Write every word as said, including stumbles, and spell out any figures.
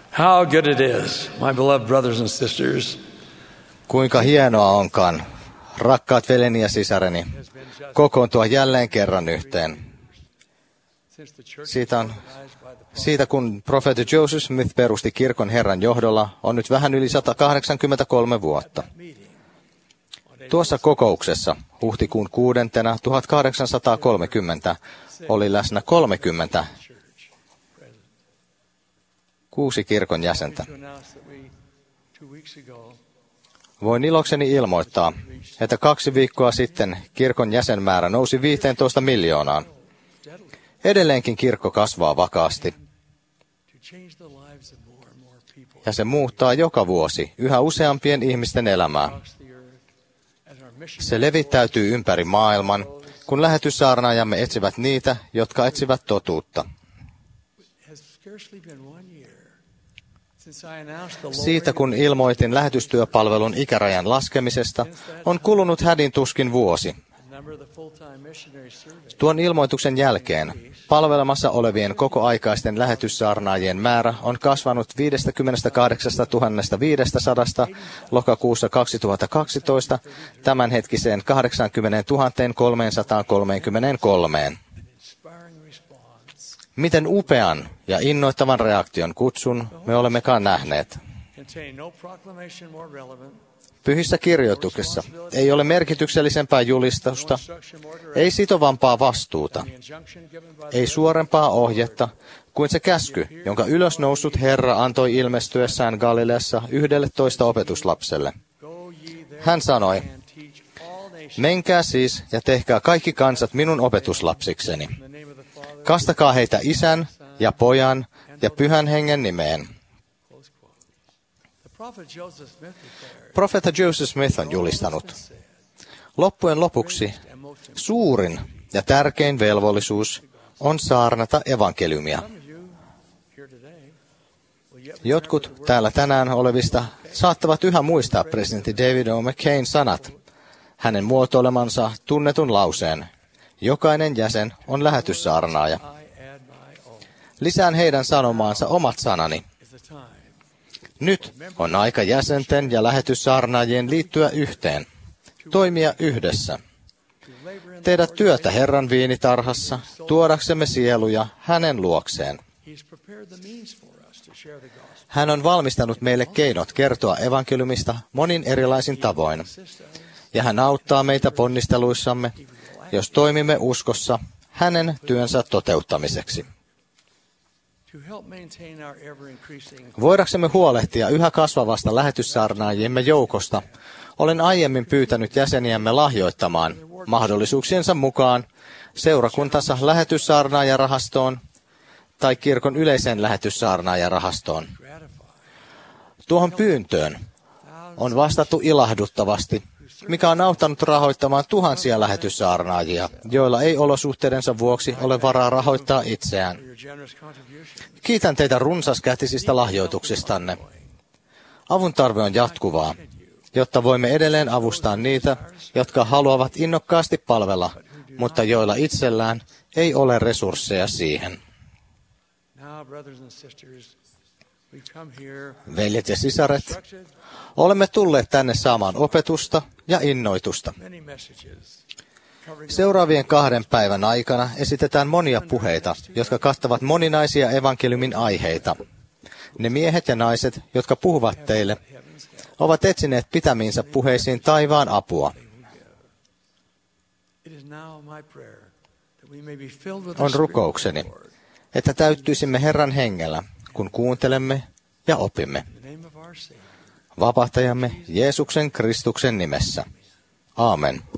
How good it is, my beloved brothers and sisters. Kuinka hienoa onkaan, rakkaat veljeni ja sisareni, kokoontua jälleen kerran yhteen. Siitä, on, siitä kun profeetta Joseph Smith perusti kirkon Herran johdolla, on nyt vähän yli sata kahdeksankymmentäkolme vuotta. Tuossa kokouksessa huhtikuun kuudentena tuhatkahdeksansataakolmekymmentä oli läsnä kolmekymmentä kuusi kirkon jäsentä. Voin ilokseni ilmoittaa, että kaksi viikkoa sitten kirkon jäsenmäärä nousi viisitoista miljoonaan. Edelleenkin kirkko kasvaa vakaasti. Ja se muuttaa joka vuosi yhä useampien ihmisten elämää. Se levittäytyy ympäri maailman, kun lähetyssaarnaajamme etsivät niitä, jotka etsivät totuutta. Siitä kun ilmoitin lähetystyöpalvelun ikärajan laskemisesta, on kulunut hädin tuskin vuosi. Tuon ilmoituksen jälkeen palvelemassa olevien kokoaikaisten lähetyssaarnaajien määrä on kasvanut viisikymmentäkahdeksantuhatta viisisataa lokakuussa kaksituhattakaksitoista tämänhetkiseen kahdeksankymmentätuhatta kolmesataakolmekymmentäkolme. Miten upean ja innoittavan reaktion kutsun me olemmekaan nähneet. Pyhissä kirjoituksessa ei ole merkityksellisempää julistusta, ei sitovampaa vastuuta, ei suorempaa ohjetta kuin se käsky, jonka ylösnoussut Herra antoi ilmestyessään Galileassa yhdelle toista opetuslapselle. Hän sanoi, menkää siis ja tehkää kaikki kansat minun opetuslapsikseni. Kastakaa heitä Isän ja Pojan ja Pyhän Hengen nimeen. Profeetta Joseph Smith on julistanut, loppujen lopuksi suurin ja tärkein velvollisuus on saarnata evankeliumia. Jotkut täällä tänään olevista saattavat yhä muistaa presidentti David O. McCain sanat, hänen muotoilemansa tunnetun lauseen, jokainen jäsen on lähetyssaarnaaja. Lisään heidän sanomaansa omat sanani. Nyt on aika jäsenten ja lähetyssaarnaajien liittyä yhteen, toimia yhdessä. Tehdä työtä Herran viinitarhassa, tuodaksemme sieluja hänen luokseen. Hän on valmistanut meille keinot kertoa evankeliumista monin erilaisin tavoin, ja hän auttaa meitä ponnisteluissamme, jos toimimme uskossa hänen työnsä toteuttamiseksi. Voidaksemme huolehtia yhä kasvavasta lähetyssaarnaajiemme joukosta, olen aiemmin pyytänyt jäseniämme lahjoittamaan mahdollisuuksiensa mukaan seurakuntansa lähetyssaarnaajarahastoon tai kirkon yleiseen lähetyssaarnaajarahastoon. Tuohon pyyntöön on vastattu ilahduttavasti, mikä on auttanut rahoittamaan tuhansia lähetyssaarnaajia, joilla ei olosuhteidensa vuoksi ole varaa rahoittaa itseään. Kiitän teitä runsaskätisistä lahjoituksistanne. Avun tarve on jatkuvaa, jotta voimme edelleen avustaa niitä, jotka haluavat innokkaasti palvella, mutta joilla itsellään ei ole resursseja siihen. Veljet ja sisaret, olemme tulleet tänne saamaan opetusta ja innoitusta. Seuraavien kahden päivän aikana esitetään monia puheita, jotka kattavat moninaisia evankeliumin aiheita. Ne miehet ja naiset, jotka puhuvat teille, ovat etsineet pitämiinsä puheisiin taivaan apua. On rukoukseni, että täyttyisimme Herran hengellä, kun kuuntelemme ja opimme. Vapahtajamme Jeesuksen Kristuksen nimessä. Aamen.